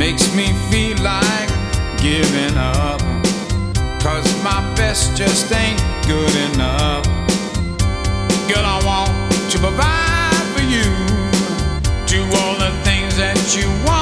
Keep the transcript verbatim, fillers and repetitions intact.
makes me feel like giving up, 'cause my best just ain't good enough. Girl, I want to provide for you, do all the things that you want.